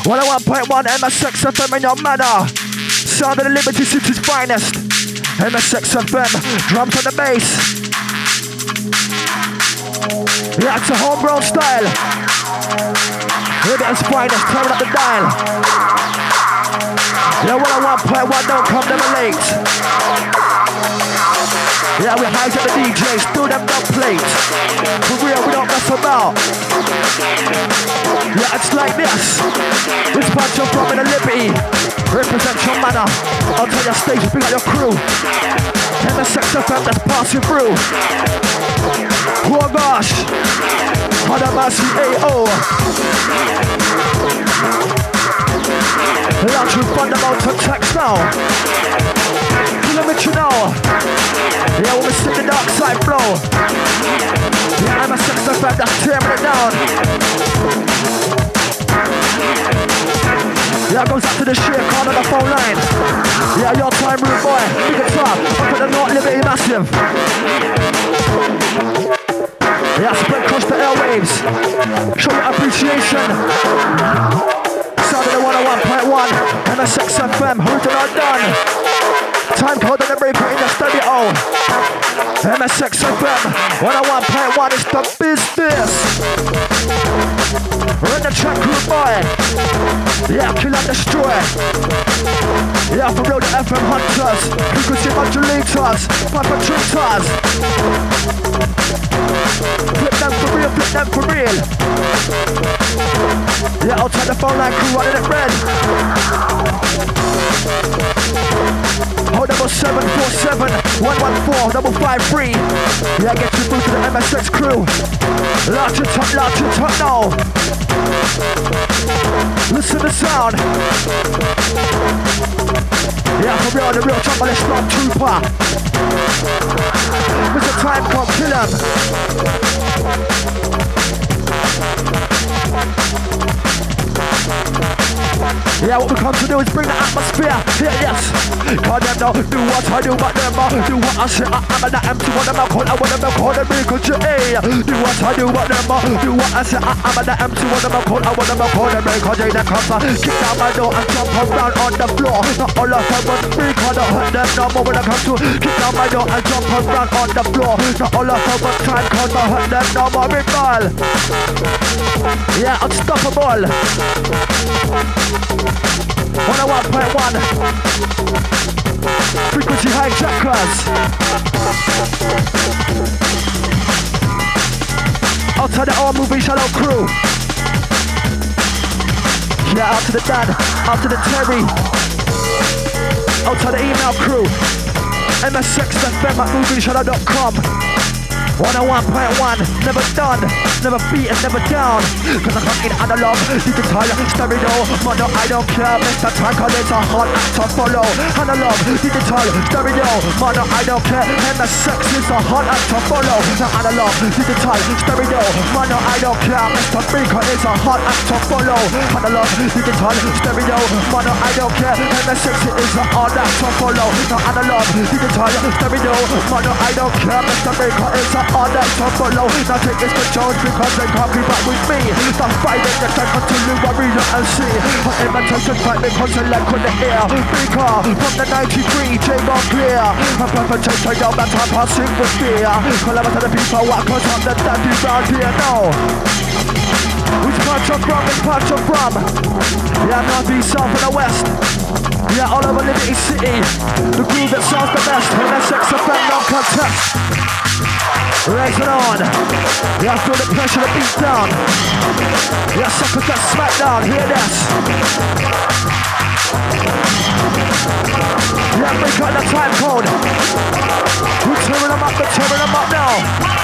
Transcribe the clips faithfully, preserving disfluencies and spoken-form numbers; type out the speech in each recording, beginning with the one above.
one oh one point one M S X F M in your manner. Sound of the Liberty City's finest. M S X F M, drums on the bass. Yeah, it's a homegrown style. Here it is finest, turn up the dial. Yeah, one oh one point one, don't come never late. Yeah, we hijack the D Js, do them dub plates. For real, we don't mess about. Yeah, it's like this. This bunch of from in the Liberty. Represent your manner. I'll tell your stage, bring out your crew. M S X F M that's passing through. Oh gosh. Hadamasi A O. Launch with fundamental text now. Kilometer now. Yeah, when we sing the dark side flow. Yeah, M S X F M that's tearing it down. Yeah, goes up to the shit, call on the phone line. Yeah, your time, rude boy. Big it up. Up at the North Liberty Massive. Yeah, spread across the airwaves. Show your appreciation. Sound of the one oh one point one. M S X F M, original done. Time code on the breaker in the stereo. M S X F M, one oh one point one is the business. Run the track, rude boy. Yeah, kill and destroy. Yeah, for real, the F M hunters, frequency modulators, perpetrators. Flip them for real, flip them for real. Yeah, outside the phone line crew running it red. Hold double seven four seven one one four double five three. Yeah, get you through to the M S X crew. Large and top, large and top now. Listen to the sound. Yeah, for real, the real trouble is Stormtrooper. Mister Time Cop, kill him. Yeah, what we come to do is bring the atmosphere. Yeah, yes. Call them now, do what I do, but them uh, do what I say. I am an empty one of my call. I want them to call them because you A. Do what I do, but them uh, do what I say. I am an empty one of my call. I want them to call them because they come uh, kick down my door and jump around on the floor. Not all of them but me, cause I hurt them no more when I come to kick down my door and jump around on the floor. Not all of them but time, cause I hurt them no more with ball. Yeah, unstoppable. one oh one point one Frequency hijackers. Outside the all moving shallow crew. Yeah, out to the Dan, out to the Terry. Outside the email crew. M S X F M at moving shallow dot com. one oh one point one, never done, never beaten, never down. Cause I come in analog, digital, stereo. Mono, I don't care, Mister Tanker, it's a hard act to follow. Analog, digital, stereo. Mono, I don't care, M S X is a hard act to follow. Now analog, digital, stereo. Mono, I don't care, Mister Freaker is a hard act to follow. Analog, digital, stereo. Mono, I don't care, M S X is a hard act to follow. Now analog, digital, stereo. Mono, I don't care, Mister Freaker is a all that to follow. Now take this for Jones because they can't keep up with me. Stop fighting the time until you worry and see. My imitation fight because I like on the air. Freaker from the ninety-three, J-Bar clear. I'm perpetrator, yo, that's how passing with fear. Call out to the people, what cause I'm the daddy round here now. Which part you're from, which part you're from? Yeah, north, east, south and the west. Yeah, all over Liberty City. The groove that sounds the best. M S X F M, no contest. Raise it on. Yeah, feel the pressure to beat down. Yeah, sucker that smack down. Hear this. Yeah, break out the time code. We're tearing them up, we're tearing them up now.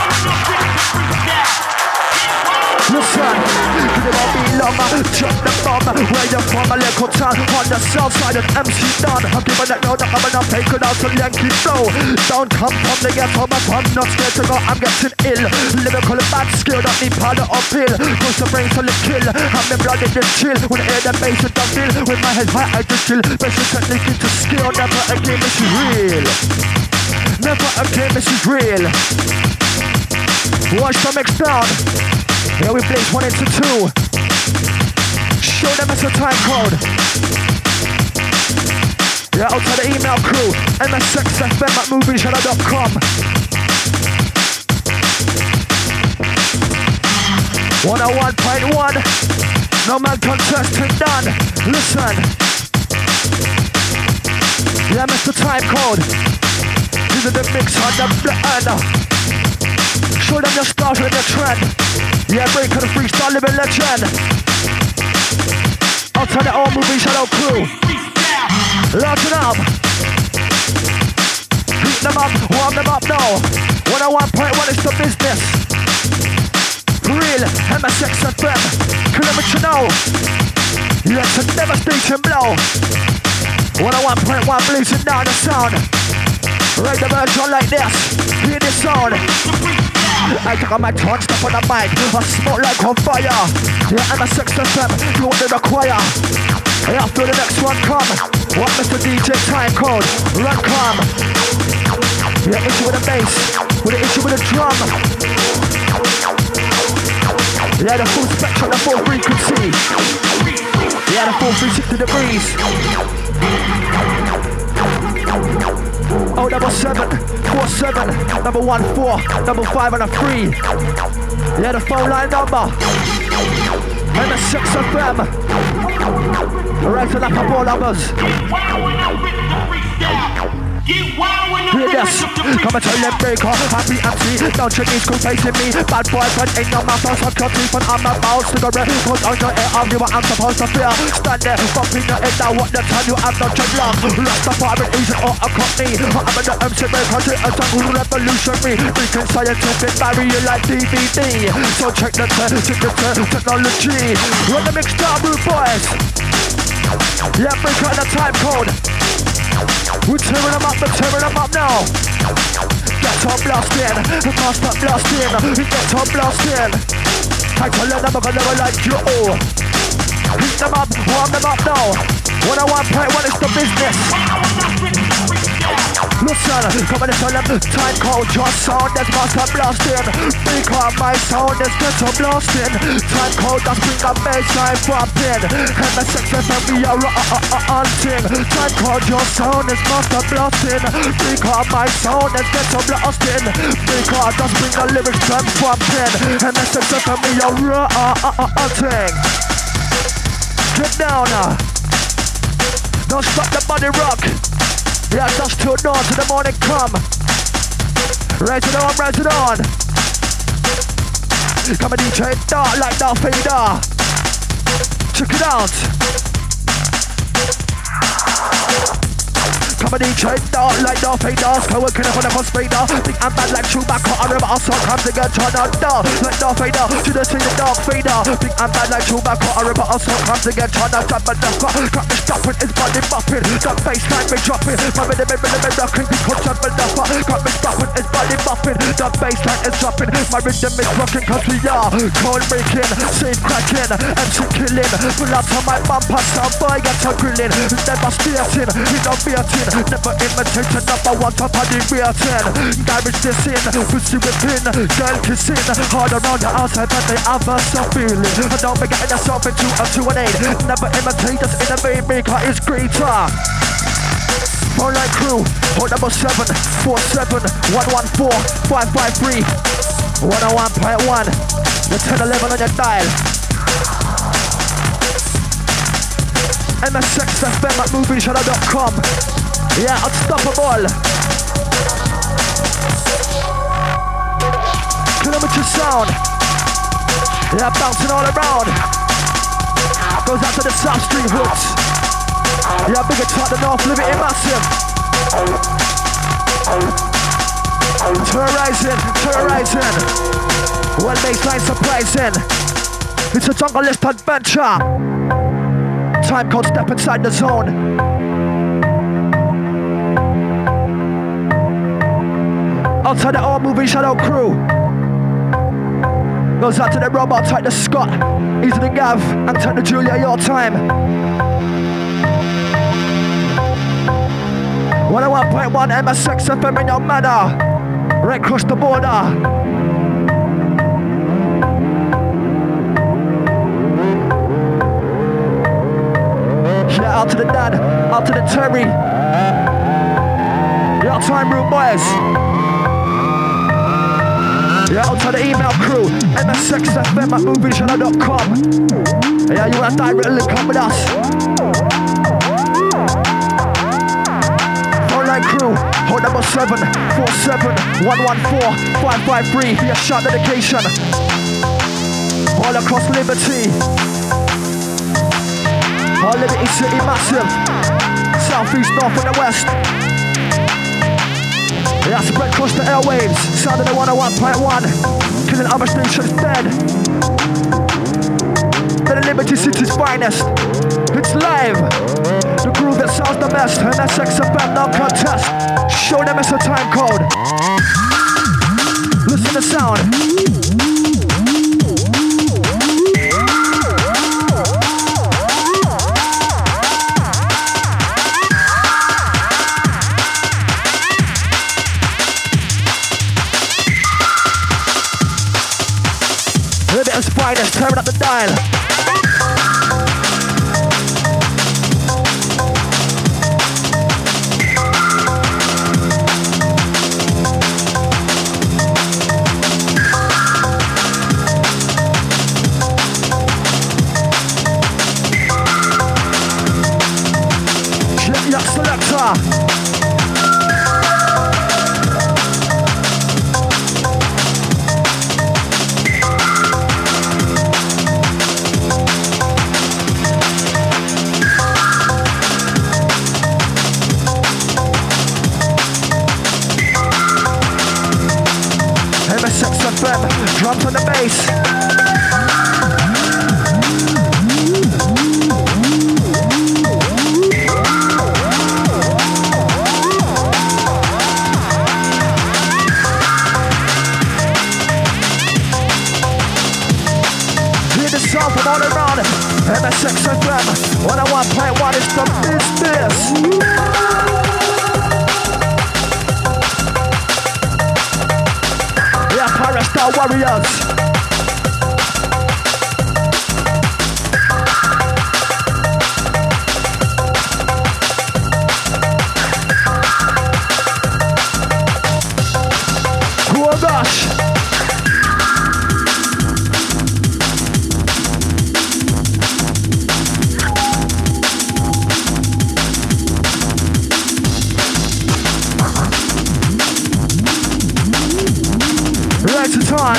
Listen, it won't be long, drop the bomb. Where you from, a little town on the south side of M C Don. I'm giving it no, I'm enough, taking out some Yankee flow. Don't come from the ghetto, but I'm not scared to go, I'm getting ill. Lyrical bad skill, don't need powder or pill. Push the brain till it kill, I'm in blood, just chill. When I hear the bass, it don't feel. With my head high, I just chill. Basic technique into skill, never again, this is real. Never again, this is real. Watch the mix down. Here we place one into two. Show them it's a time code. Yeah, out to the email crew. M S X F M at movie shadow dot com. one oh one point one. No man contestant done. Listen. Yeah, Mister Time Code. These are the mix on the blend. Show them your stars and your trend. Yeah, break of the freestyle living legend. Out to the all movie shadow crew. Lock it up. Heat them up, warm them up now. one oh one point one is the business. Real M S X F M. Kilometer now. Yeah, it's a devastation blow. one oh one point one blazing down the sound. Right the version like this. Hear this sound. I took on my tongue, step on the mic. I smoke like on fire. Yeah, M S X F M. You want to require. And after the next one come, what Mister D J Time Code, run come. Yeah, issue with the bass, with the issue with the drum. Yeah, the full spectrum, the full frequency. Yeah, the full three sixty degrees. Oh, double seven, four seven, number one four, number five and a three. Yeah, the phone line number. M S X F M. Right to the couple numbers. Hear this, come and tell them breaker, happy empty, don't you need school facing me, bad boyfriend in your mouth, I'll suck your teeth and I'm about cigarette, put on your ear, I'll give what I'm supposed to feel, stand there, bumping your head down, what the time you have no dreadlock, lost the farming agent or a company, I'm in the M C breaker, a jungle revolutionary, freaking scientific barrier like D V D, so check the te- check the te- technology, run the mixed up rude boys, yeah, breaker in the time code. We're tearing them up, we're tearing them up now. Get on blasting, master blasting, get on blasting. I tell them I'm gonna never like you all. Heat them up, warm them up now. one oh one point one is the business. Listen, come on and tell them Time Code, your sound is master blasting. Because my sound is get on blasting. Time Code, that's bring a bassline pumping. M S X F M, we are hunting. Time Code, your sound is master blasting. Because my sound is get on blasting. Because that's bring a lyrics drum pumping. M S X F M, we are hunting. Get down now. Don't stop the body rock. Yeah, just till dawn, to the morning come. Raise it on, raise it on. Come and D J dark like Darth Vader. Check it out. Come and D J dark like Darth Vader. So we're gonna put up on Spader. Think I'm bad like Chewbacca. I remember our song comes again, turn on dark like Darth Vader. To the scene of Darth Vader. Think I'm bad like Chewbacca. I remember our song comes again, turn on jump and duck. Cut me stopping, his body bopping. That bass line me dropping. My rhythm, rhythm, rhythm, rocking. Because jump and duck. Cut me stopping, his body bopping. That bass line is dropping. My rhythm is rocking. Cause we are cold breaking, safe cracking, M C killing. Pull up on my bumper, some boy gets a grilling. Never steering, he don't beating. Never imitate a number one top of the rating. Garage this in, pussy within, girl kissing. Hard around the outside but they have a soft feeling. And don't be getting yourself into a two and eight. Never imitate us in a baby maker is greater. Phone line crew, phone number seven, four seven, one one four, five five three, one oh one point one, the ten eleven on your dial. M S X F M at movie shadow dot com. Yeah, unstoppable. Kilometer sound. Yeah, bouncing all around. Goes out to the South Street hoods. Yeah, bigger top the North Liberty massive. Terrorizing, terrorizing. Well, baseline surprising. It's a jungle-list adventure. Time Code, step inside the zone. Outside the all movie shadow crew. Goes out to the robot type the Scott. Easy the Gav and take the Julia your time. one oh one point one M S X F M in your manner. Right across the border. out to the Dan, out to the Terry. Yeah, time room boys. Yeah, out to the email crew, M S X F M at movie channel dot com. Yeah, you want a direct link up with us. Phone line crew, hold number seven four seven one one four five five three for your shot dedication. All across Liberty. All Liberty City massive. South, east, north and the west. Yeah, spread across the airwaves. Sound of the one oh one point one. Killing other stations dead. They're the Liberty City's finest. It's live. The groove that sounds the best. M S X F M, no contest. Show them it's a time code. Listen to the sound. Liberty's finest, tearing up the dial. Yak Selector. M S X F M, drums on the bass. Hear the sound from all around. M S X F M, one oh one point one is the business. Pirate Star Warriors. Oh gosh. Right it's on.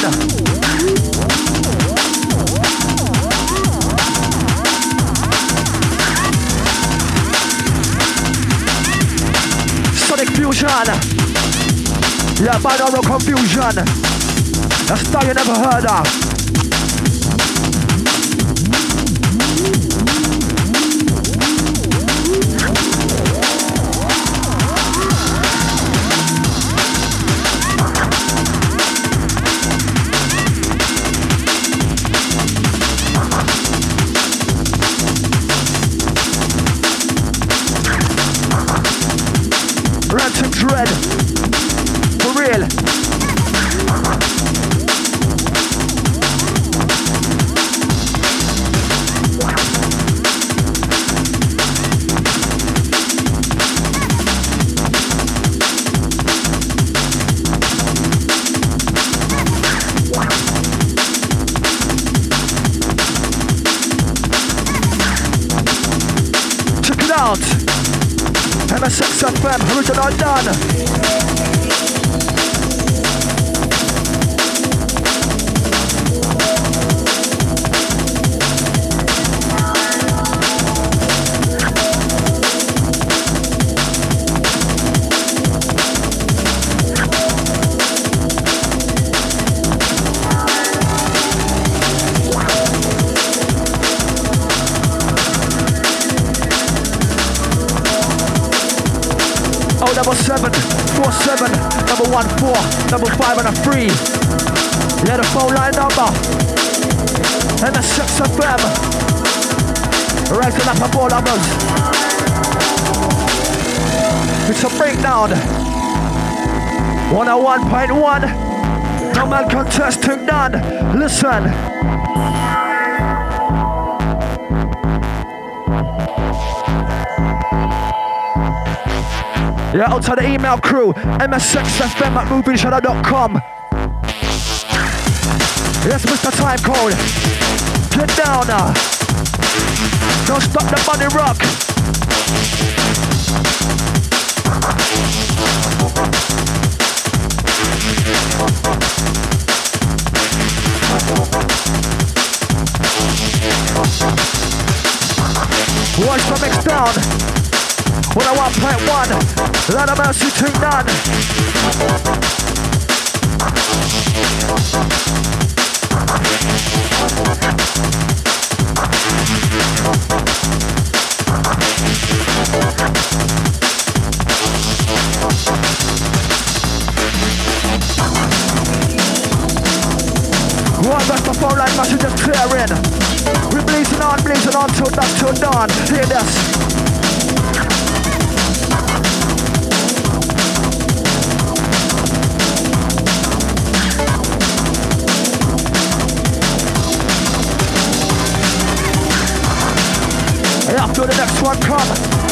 Sonic Fusion. Yeah, binaural confusion. A style you never heard of. Ransom Dread. For real. Check it out. M S X F M, original done. Oh, number seven, four seven, number one four, number five and a three. Yeah, the phone line number. M S X F M. Rising up a ball numbers. It's a breakdown. one oh one point one. No man contesting none. Listen. Yeah, out to the email crew, M S X F M at moving shadow dot com. Yes, Mister Time Code. Get down now. Don't stop the body rock. Watch the mix down. one oh one point one. Lot of mercy to none. One that's the phone line messages clearing. We blazing on, blazing on till dusk till dawn. Hear this. After the next one come.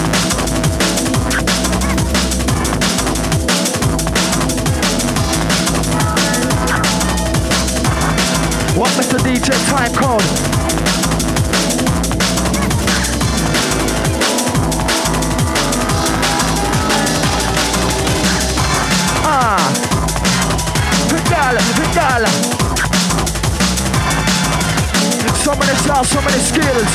What Mister D J Time Code? Ah, Vidal, Vidal. So many styles, so many skills.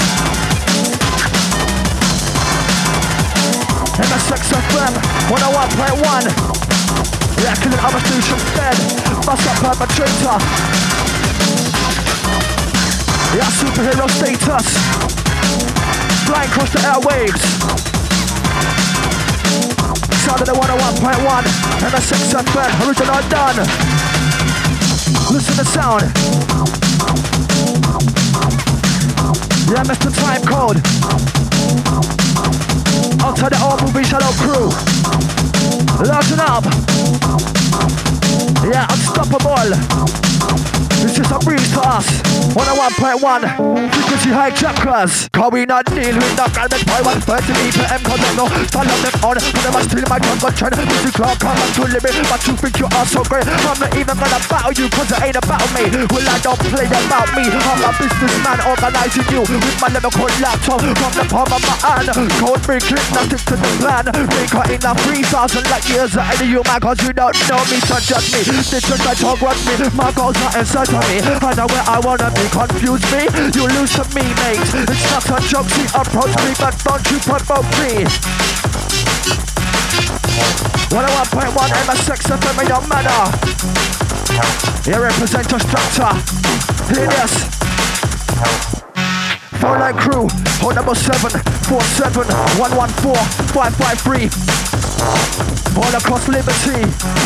M S X F M one oh one point one. Yeah, killing other stations dead. Bust up perpetrator. Yeah, superhero status. Flying across the airwaves. Sound of the one oh one point one. M S X F M, original done. Listen to the sound. Yeah, Mister Time Code. Outside the all moving shadow crew. Largen up. Yeah, unstoppable. This is a breeze to us. one oh one point one. Frequency high chakras. Cause we not deal with the garment by one thirty P M. Cause I know stand up them on. But I must steal my gun gun trend. Music cloud come on to limit. But you think you are so great. I'm not even gonna battle you. Cause it ain't about me. Well, I don't play about me. I'm a businessman organizing you. With my lyrical laptop from the palm of my hand. Code breaking, nothing to the plan. Maker in a three thousand light years ahead of you, man. Cause you don't know me, so judge me. This is my talk, what me. My goals are inside of me. I know where I wanna be. Confuse me, you lose to me, mate. It's not a joke, see, approach me, but don't you provoke me. one oh one point one M S X F M, it don't matter. You represent your structure. Hear this. Phone line crew, phone number seven four seven one one four five five three. All across Liberty.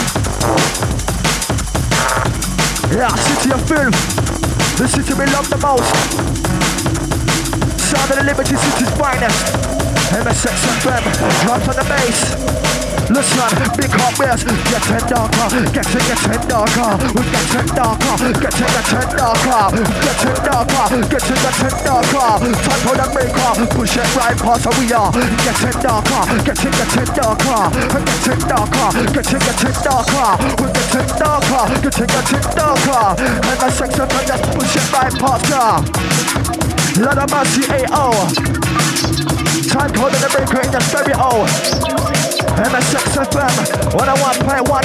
Yeah, city of filth. The city we love the most. Sound of the Liberty City's finest. M S X F M, drums on the bass. Listen, big hot beers, getting darker, getting getting darker, we're getting darker, getting getting darker, getting darker, getting getting darker. Time for the maker, push it right past where we are. Getting darker, getting getting darker, getting darker, getting getting darker, we're getting darker, getting getting darker. And the sex of them just push it right past her. Lot of mercy, A O. Time code the breaker in the stereo. M S X F M one oh one point one.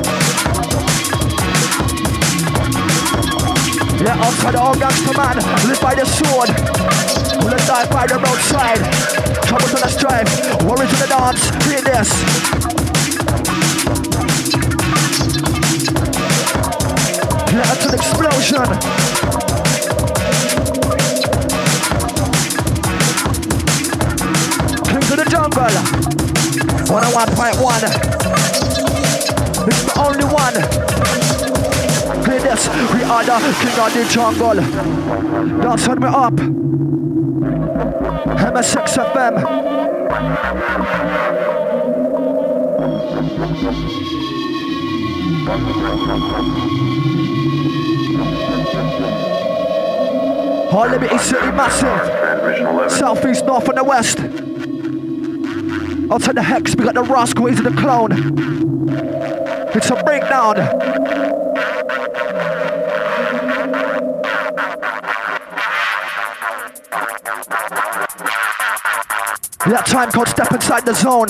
Yeah, outside the all gangster man, live by the sword. Will die by the roadside. Trouble to the strife, worries in the dance. Hear this. Yeah, to the explosion. To the jungle, one oh one point one. It's the only one. Hear this, we are the king of the jungle. Dance on me up. M S X F M. All Liberty City massive. transmission eleven. Southeast, north, and the west. I'll take the hex, we got the rascal, he's the clone. It's a breakdown. That time code, step inside the zone.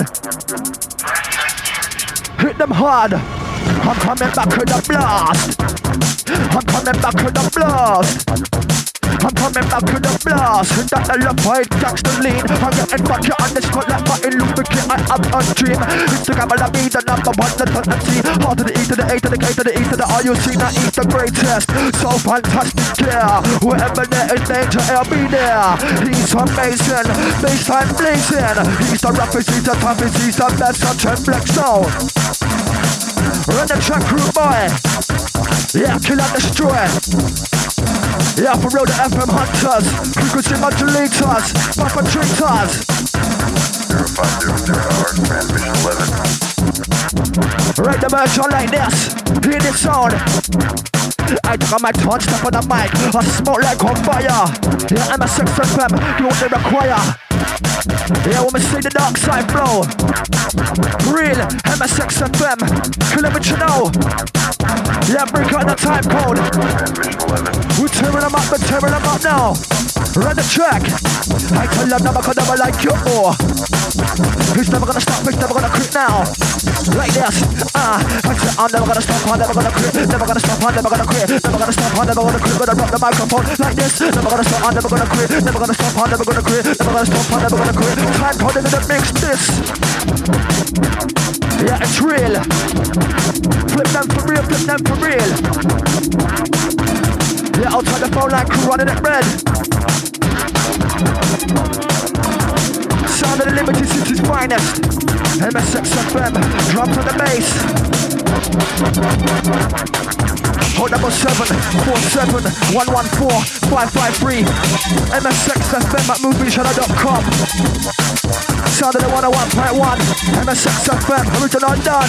Hit them hard. I'm coming back with the blast. I'm coming back with the blast. I'm coming back with the blast. Hit that the left right, gangsta lean. I'm getting fuck you on this spot like Martin Luther King. I have a dream. Instagram will be the number one, the top and C. R to the E to the A to the K to the E to the R. You see that E's the greatest. So fantastic, yeah. Wherever there is danger, I'll be there. He's amazing. Baseline blazing. He's the roughest, he's the toughest, he's the best. Such a flex zone. Run the track crew, boy. Yeah, kill and destroy. Yeah, for real, the F M hunters, frequency modulators, perpetrators. zero five zero zero hour, transmission eleven. Right the merch on like this, hear this sound. I took on my touch, step on the mic, I smoke like on fire. Yeah, I'm a sex F M, you only require. Yeah, when we see the dark side flow. Real, M S X F M, kilometer now. Yeah, break out the time code. We're tearing them up, we're tearing them up now. Run the track. I tell them never gonna never like you. Oh. He's never gonna stop, he's never gonna quit now. Like this, ah. Uh, I tell I'm never gonna stop, I'm never gonna quit. Never gonna stop, I'm never gonna quit. Never gonna stop, I'm never gonna quit. Gonna rock the microphone like this. Never gonna stop, I'm never gonna quit. Never gonna stop, I'm never gonna quit. Never gonna stop, I'm never gonna quit. Time code in the mix this. Yeah, it's real. Flip them for real, flip them for real. Yeah, outside the phone line crew running it red. Sound of the Liberty City's finest. M S X F M, drop on the bass. Hold number seven four seven one one four five five three. M S X F M at movie shadow dot com. Sound of the one oh one point one. M S X F M, original done.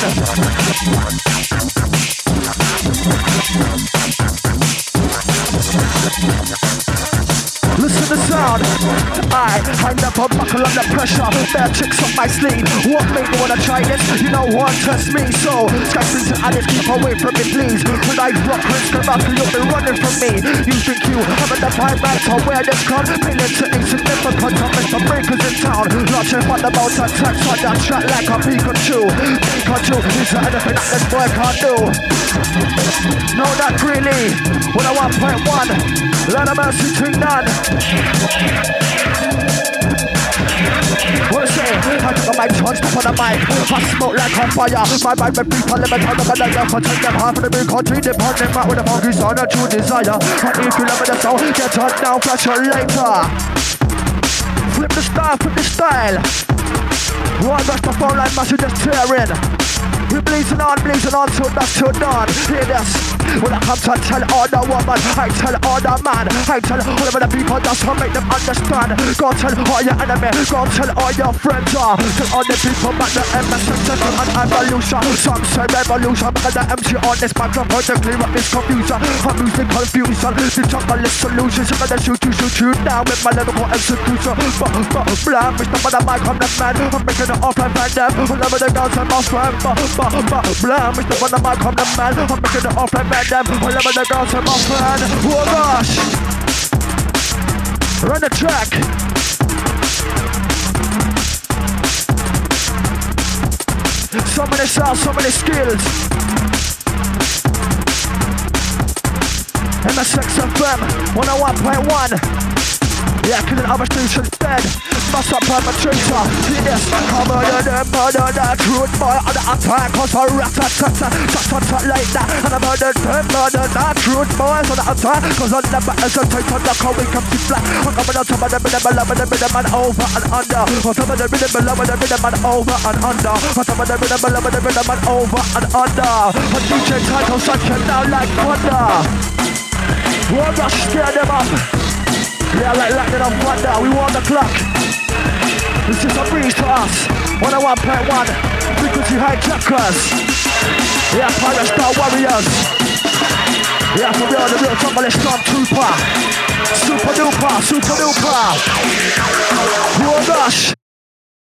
Listen to the sound. I hang up a buckle under pressure. Bare tricks up my sleeve. What made me wanna try this? You know what test me. So sketches and addicts, keep away from me, please. When I rock Chris Kabaka, you'll be running from me. You think you haven't the vibe right to where this come? Pain into insignificant. I'm Mister Breakers in town. Launching on the mountain attacks on that track like a Pikachu. Pikachu, is there anything that this boy can't do? No, not really. one oh one point one. Let a mercy thing done. What I say? I took a mic, charge up on the mic. I smoke like on fire. My mind with people limit on the gonna go for take them half of the big country. Departing back with a funky sound and true desire. And if you love the sound, get turned down, flash you later. Flip the style, flip the style. One rush the phone line, massive just tearing. We blazing on, blazing on till that's till dawn. Hear this. When I come to tell all the woman, I tell all the man, I tell all of the people just to make them understand. Go tell all your enemy, go tell all your friends. Uh, tell all the people about the M S X and evolution. Some say revolution, because the M C on this microphone to clear up this confusion. I'm losing confusion, the jungle is solutions. I'm gonna shoot you, shoot you down with my lyrical execution. But, but, blah, Mister But the mic, I'm the man. I'm making it off and band them. All over the girls and my friend. But, but, but, blah, Mister But the mic, I'm the man. I'm making it off and band them. All over the girls and my friend. Oh gosh. Run the track. So many sounds, so many skills. M S X F M one oh one point one. Yeah, killing other stations dead. Must up perpetrator. Yes, come on, the murder, that truth boy on the attack. Cause I rat-tat-tat-tat, like that. And I murder, the murder, that truth boys on the attack. Cause I never hesitate on the call, we come to flat. I'm coming on top of the rhythm, below the rhythm and over and under. On top of the rhythm, below the rhythm and over and under. On top of the rhythm, below the rhythm and over and under. On D J Title, such a now like thunder. We're gonna scare them up. Yeah, like lightning on thunder, we want the clock. This is a breeze to us. one oh one point one, frequency hijackers. Yeah, Pirate Star Warriors. Yeah, for real, the real jungle stormtrooper. Super duper, super duper. Oh gosh.